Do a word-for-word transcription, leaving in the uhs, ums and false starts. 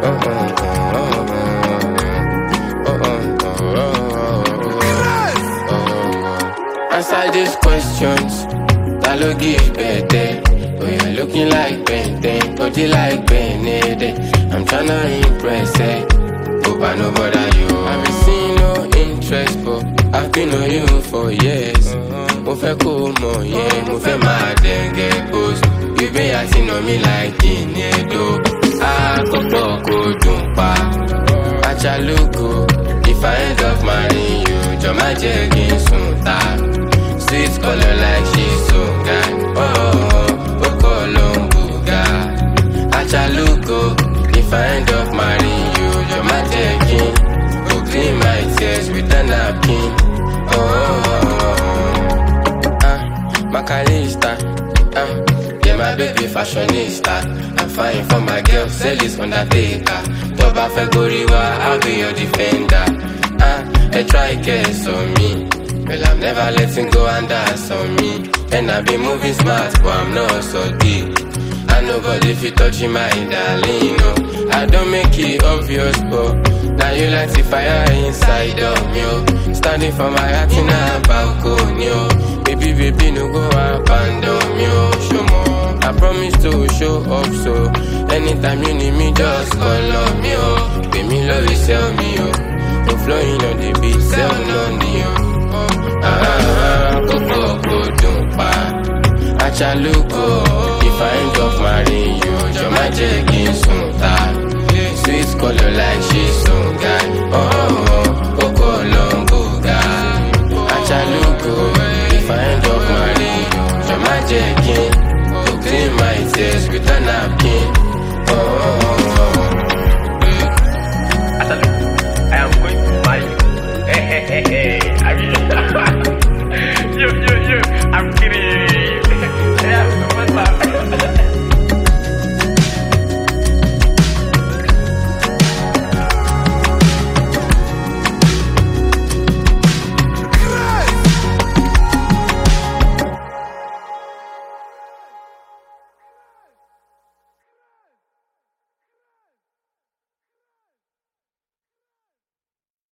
Answer these questions, that look give better. Oh, you're looking like Benten, body like Benedict. I'm tryna impress, eh? Hope I know bother you. I've been seeing no interest, but I've been on you for years. Mo fẹ́ kó mọ̀ yẹn, mo fẹ́ máa dẹ̀ngẹ̀ post. You been acting on me like Inedo. Àkọ́kọ́ kò dùn pa. Achaluko, if I end up marrying you, jọ má jẹ́ kí n sùn ta. Sweet color like she's so guy. Oh, Oko Lombuga. Achaluko, if I end up marrying you, jọ má jẹ́ kí n go clean my tears with a napkin. Oh, ah, Macalista, ah, yeah, my baby fashionista. I'm fine for my girl, sell this Undertaker. Toba Fegoriwa, I'll be your defender. Ah, they try guess on me. Well, I'm never letting go and that's on me. And I've been moving smart, but I'm not so deep. I nobody fit touching my darling, no. I don't make it obvious, but now you like the fire inside of me, oh. Standing for my heart in a balcony, oh. Baby, baby, no go abandon me, oh. Show more. I promise to show up, so anytime you need me, just call on me, oh. Give me love, you sell me, oh. No flowing on the beat, sell money, oh. Ah, ah, go, go, go, don't pa. Achaluko, if I end up marrying you, you're my jeggings, sweet color like